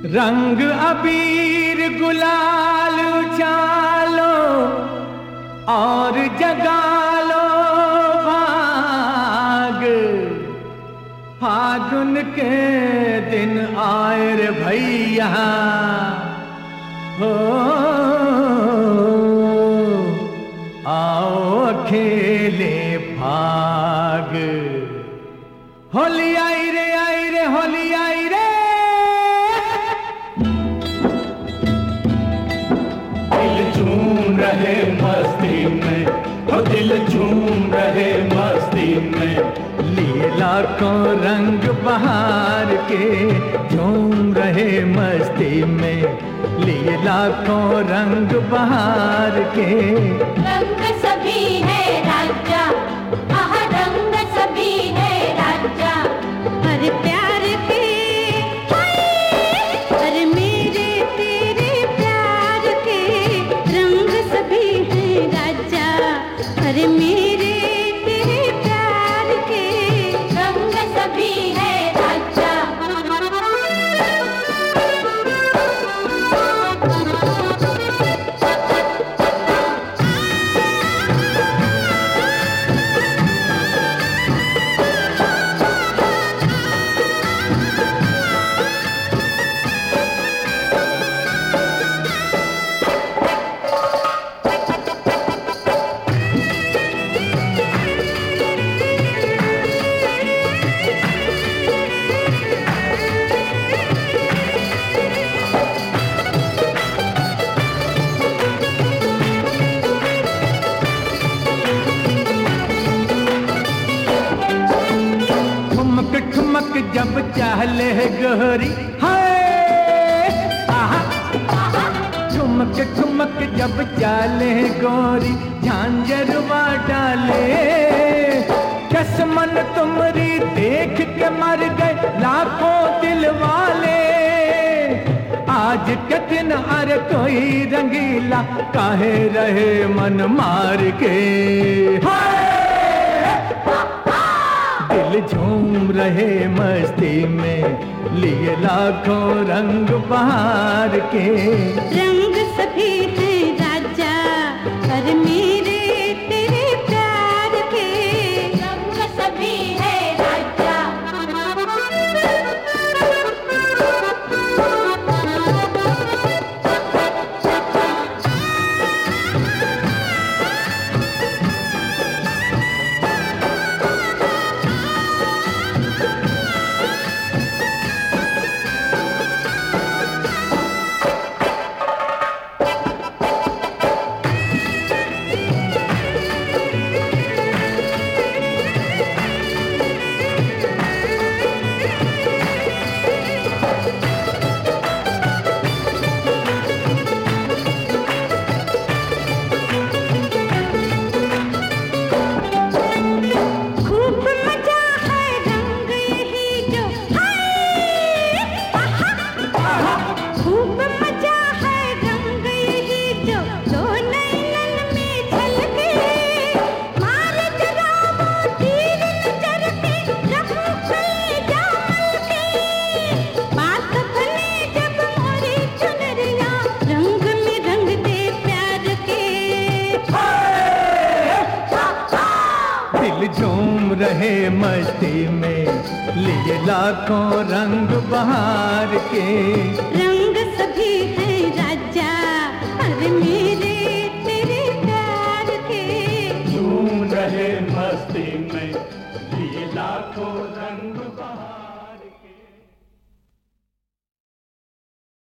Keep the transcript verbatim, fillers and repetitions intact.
रंग अबीर गुलाल उछालो और जगा लो भाग, फागुन के दिन आए रे भैया हो, आओ खेले फाग। होली आई रे आई रे होली आई रे, दिल झूम रहे मस्ती में, ओ दिल झूम रहे मस्ती में, लिए लाखों रंग बहार के झूम रहे मस्ती में, लिए लाखों रंग बहार के। रंग सभी है राजा, आह रंग सभी है राजा, हर प्यार के हर मेरे तेरे प्यार के, रंग सभी है राजा, हर मेरे तेरे प्यार के, रंग सभी है राजा। ठुमक जब चाले गोरी हाय आहा, ठुमक ठुमक जब चाले गोरी झांझरवा डाले, कसमन तुमरी देख के मर गए लाखों दिल वाले। आज के दिन अरे कोई रंगीला काहे रहे मन मार के, दिल झूम रहे मस्ती में, लिए लाखों रंग बहार के। रंग सभी है राजा, हर मेरे तेरे प्यार के, रंग सभी है राजा। झूम रहे मस्ती में, लिए लाखों रंग बहार के। रंग सभी है राजा, हर मेरे तेरे प्यार के, झूम रहे मस्ती में, लिए लाखों रंग बहार।